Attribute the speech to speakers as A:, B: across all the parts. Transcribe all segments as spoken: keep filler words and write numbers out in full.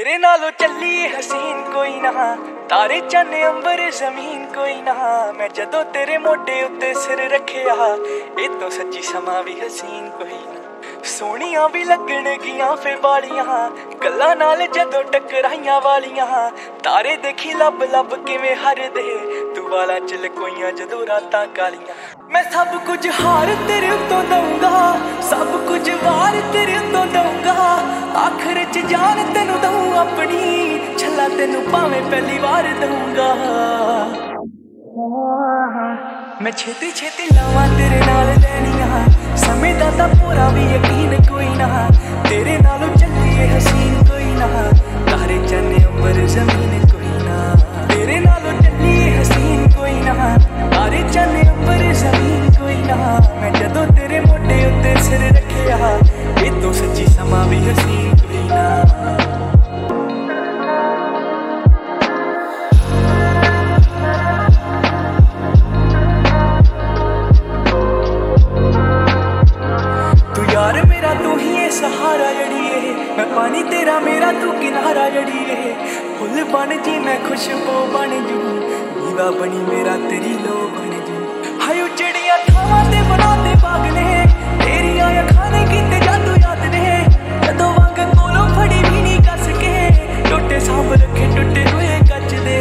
A: तेरे नालों चली हसीन कोई ना, तारे चन्ने अंबर जमीन कोई ना। मैं जदों तेरे मोटे उत्ते सिर रखिया, ए तो सच्ची समा भी हसीन कोई ना। सोहणियां भी लगण गियां फे बालियां, गल्लां नाल जदों टकराइयां वालियां। तारे देखी लब लब किवें हरदे, तू वाला चल कोइयां जदों रातां कालियां। मैं सब कुछ हार तेरे उत्तों दूंगा, सब कुछ वार तेरे उत्तों दूंगा। आखिर च जान तेनू दूं अपनी, छला तेनू भावें पहली बार दूंगा। मैं छेती छेती लावां तेरे नाल लैनियां, समय दा तां पूरा भी यकीन कोई ना। तेरे नालों चलिए हसीन कोई ना, तारे चन्ने अंबर जमीन कोई ना। तेरे नालों चलिए हसीन कोई ना, तारे चन्ने अंबर जमीन कोई ना। मैं जदों तेरे मोटे उत्ते सिर रखिया, ए तो सच्ची समा भी हसीन कोई ना। यार मेरा तू ही है सहारा जड़िए, मैं पानी तेरा मेरा तू किनारा जड़िए। फुल बन जी मैं खुशबू बन जू, नीवा बनी मेरा तेरी लो बन जू। हाय उजड़िया थावां ते बनाते बाग ने, तेरियां अखां ने कीते जादू याद ने। जदों वांग कोलों फड़ी भी नहीं कस के, टुटे सांभ रखे टुटे हुए कच दे।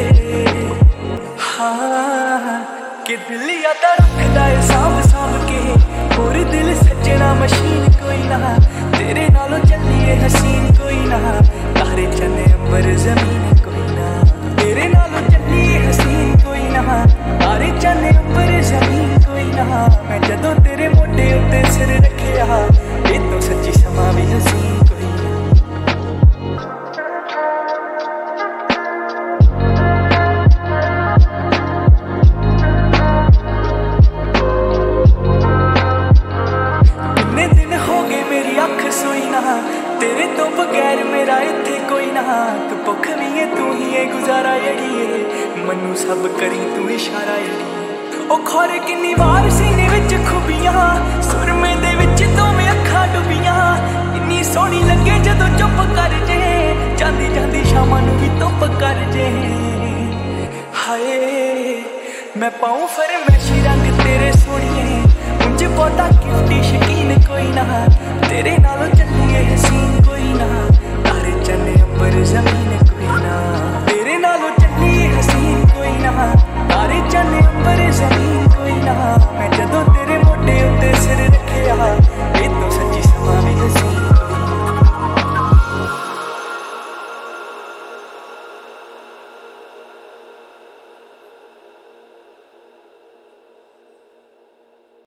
A: हाँ कि दिल याद रखदा है सांभ सांभ के, और दिल सजना मशीन कोई ना। तेरे नालों चलिए हसीन कोई ना, तारे चन्ने अंबर जमीन कोई ना। तेरे नालों चलिए हसीन कोई ना, तारे चन्ने अंबर जमीन कोई ना। मैं जदों तेरे मोटे उत्ते सिर रखिया, ए तो सच्ची समा भी हसीन कोई ना। तेरे तो बगैर मेरा इत्थे कोई ना, तू भुख भी है तू ही है गुजारा जड़िए। मनु सब करी तू इशारा जड़िए। ओ खोरे किन्नी वार सीने विच खुबियां, सुरमे दे विच दोवें अखां डुबियां। इन्नी सोहनी लगे जदों चुप कर जे, जांदी जांदी शामां नूं भी धुप कर जे। हाय मैं पाऊं फरमैशी रंग तेरे सोहणिए, उंज बहुता गिफ्टी शकीन कोई ना। तेरे नालों चलिए हसीन कोई ना।